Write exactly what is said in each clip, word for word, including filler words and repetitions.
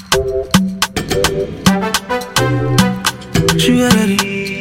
Sugar daddy.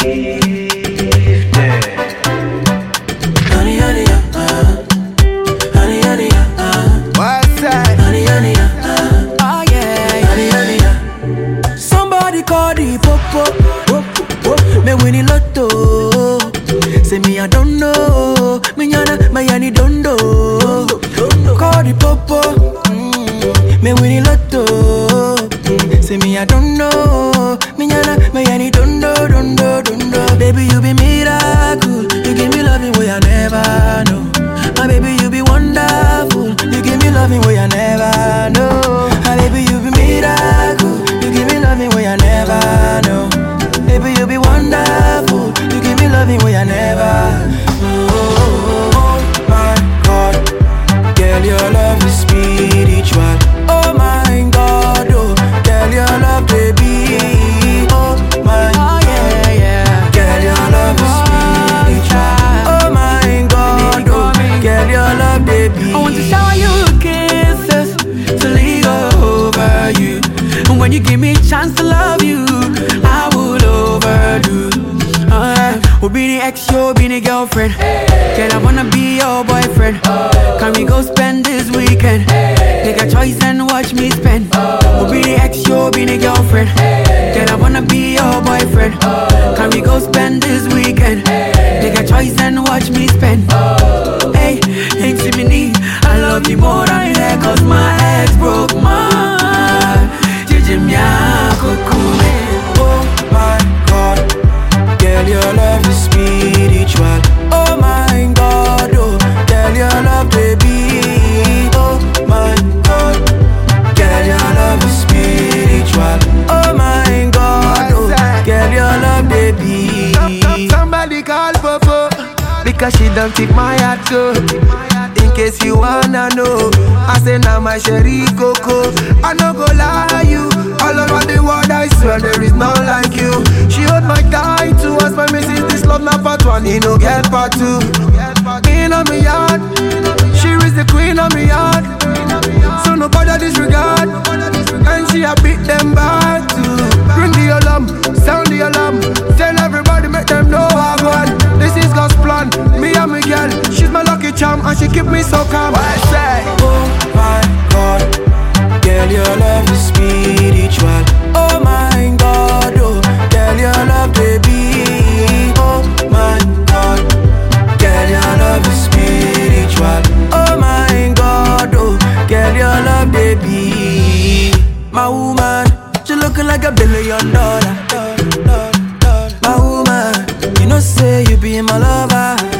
Yeah. Honey, honey, uh, honey, honey, uh, What's that? honey, honey, uh, Oh yeah. honey, honey, uh. Somebody call the popo, me winnie lotto. Say me I don't know, me yana, me yani don't know. Call the popo, mm, me winnie lotto. Mm, say me I don't know, me yana, me yani don't know, don't know, don't know. Baby you be miracle, you give me loving way I never know. My baby you be wonderful, you give me loving way I never know. My baby you be miracle, you give me loving way I never know. Baby you be wonderful, you give me loving way I never. Oh, oh my God, girl your love is spiritual. Oh my God, oh girl your love baby. Oh my, Oh yeah, yeah. girl your love is spiritual. Oh my God, oh girl your love baby. I want to shower you with kisses to leave over you. And when you give me a chance to love you, I would overdo. Uh, we'll be the ex, you'll be the girlfriend. Girl, I wanna be your boyfriend. Can we go spend this weekend? Take a choice and watch me spend. We'll be the ex, you'll be the girlfriend. Girl, I wanna be your boyfriend. Can we go spend this weekend? Take a choice and watch me spend. Hey, ain't see me need. I love you more than that, cause my ex broke my heart. Oh my God, girl your love is spiritual. Oh my God, oh girl your love baby. Oh my God, girl your love is spiritual. Oh my God, oh girl your love baby. Somebody call Popo, because she don't take my heart go. In case you wanna know, I say now my sherry coco. I no go lie you, all over the world I swear there is none like you. She hold my tight to us, my missus, this love not part one, he no get part two. In on me yard, she is the queen of me yard. So nobody disregard, and she a beat them back too. Bring the alarm, sound the alarm, tell everybody make them know I won. This is God's plan, me and my girl, she's my lucky charm and she keep me so calm. I say, oh my God, girl your love is spiritual. Oh my God, oh girl your love baby. Oh my God, girl your love is spiritual. Oh my God, oh girl your love baby. My woman, she looking like a billion dollar. My woman, you know say you be my lover.